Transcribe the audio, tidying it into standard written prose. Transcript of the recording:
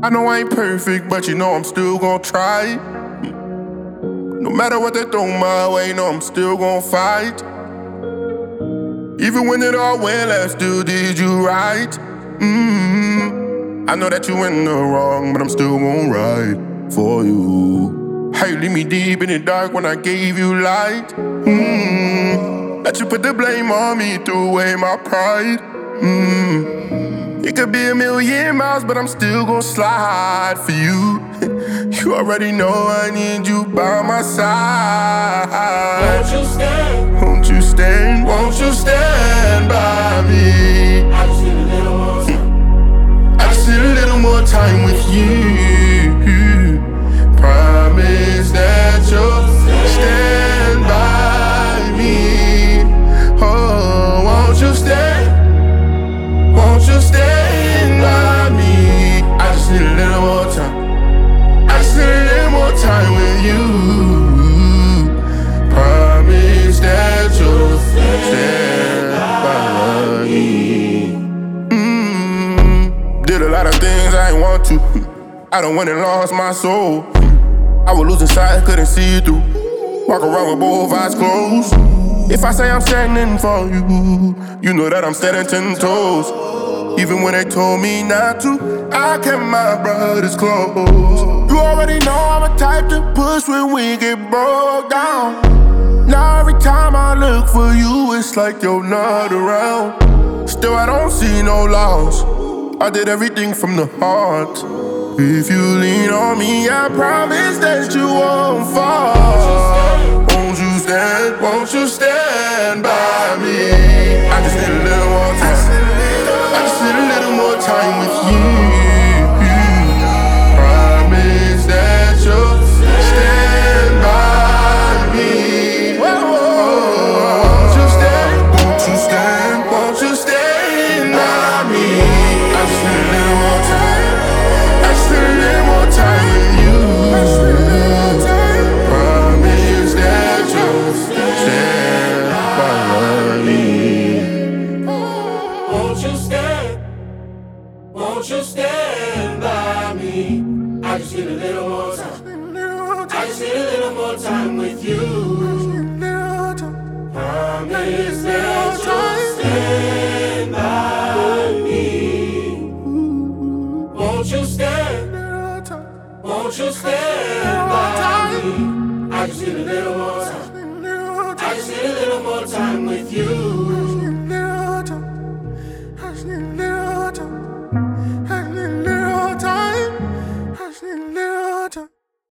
I know I ain't perfect, but you know I'm still gon' try. No matter what they throw my way, know I'm still gon' fight. Even when it all went left, still did you right. I know that you in the wrong, but I'm still gon' ride for you. How you leave me deep in the dark when I gave you light. That you put the blame on me, threw away my pride. It could be a million miles, but I'm still gon' slide for you. You already know I need you by my side. Won't you stand? Won't you stand? Won't you stand by me? I just need a little more time. I just need a little more time with you. Promise that you'll stand by me. Oh, won't you stand? Won't you stand by me? I just need a little more time. I just need a little more time with you. Promise that you'll stand by me. Did a lot of things I ain't want to. I done went and lost my soul. I was losing sight, couldn't see it through. Walk around with both eyes closed. If I say I'm standing for you, you know that I'm standing 10 toes. Even when they told me not to, I kept my brothers close. You already know I'm a type to push when we get broke down. Now every time I look for you, it's like you're not around. Still I don't see no loss. I did everything from the heart. If you lean on me, I promise that you won't fall. Won't you stand? Won't you stand by me? I just need a little more time. I just need a little more time with you. Promise that you'll stand by me. Won't you stand? Won't you stand? Won't you stand by me? I just need a little more time. I just need a little more time with you. Promise that you'll stand by me. Won't you stand? Won't you stand by me? I just need a little more time. I just need a little more time with you. Promise that you'll stand by me. Won't you stand? Won't you stand by me? I just need a little more time. I just need a little more time with you. I just need a little time. I just need a little time. I just need a little time.